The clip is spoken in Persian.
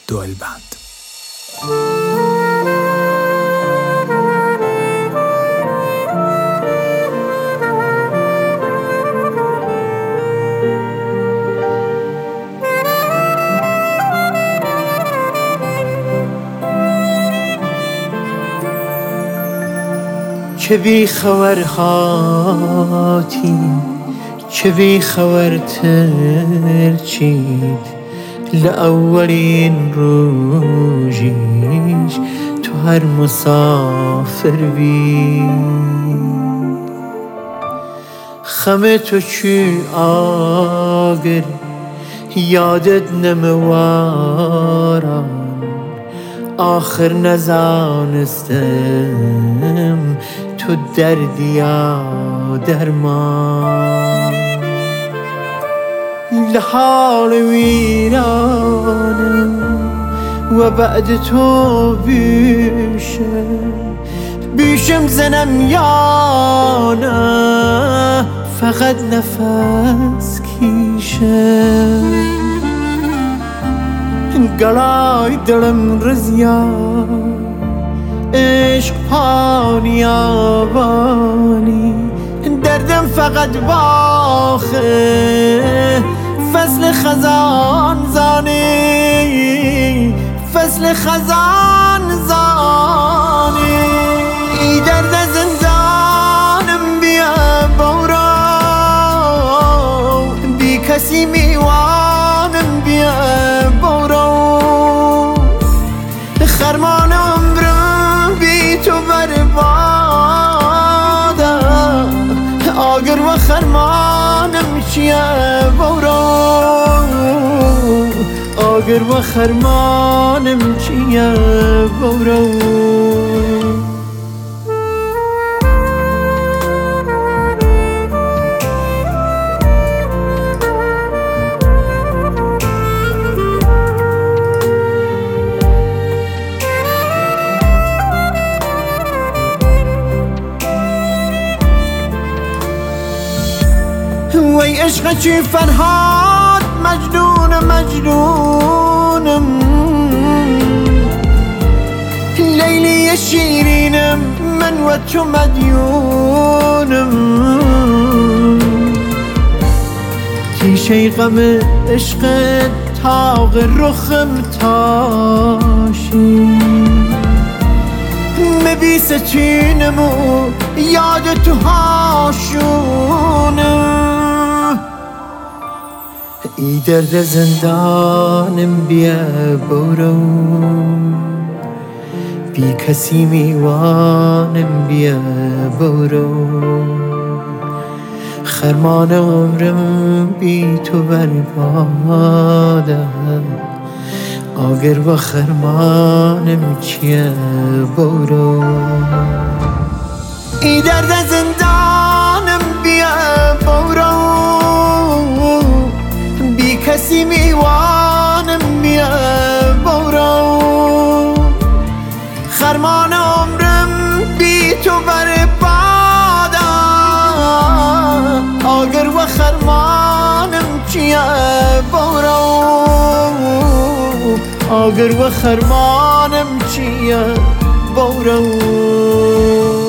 دولبند. چه بی خبر هاتی، چه بی خبر ترچید لأولین روژیش تو هر مسافر بی خم تو چی آگر یادت نموارم آخر نزانستم تو دردی یا درمان لحال ویرانم و بعد تو بیشم زنم یا نه فقط نفس کیشم گلای دلم رزیا عشق پانیابانی دردم فقط باخه فصل خزان زانی فصل خزان زانی ای درد زندانم بیا بورا بی کسی میوانم بیا بورا خرمان عمرم بی تو برباده آگر و خرمانم چیه بورا آگر و خرمانم چیه بورا وی عشق چی فرهاد مجنونم لیلی شیرینم من و تو مدیونم تیشه غم عشق تاق رخم تاشی مبی ستینمو یاد تو هاشونم ای درد زندانم بیا برو بی کسی میوانم بیا برو خرمان عمرم بی تو برباده آگر و خرمانم چیه برو ای درد زندانم بیا برو بی کسی میوانم بیا برو خرمان عمرم بی تو برباده آگر و خرمانم چیه برو آگر و خرمانم چیه برو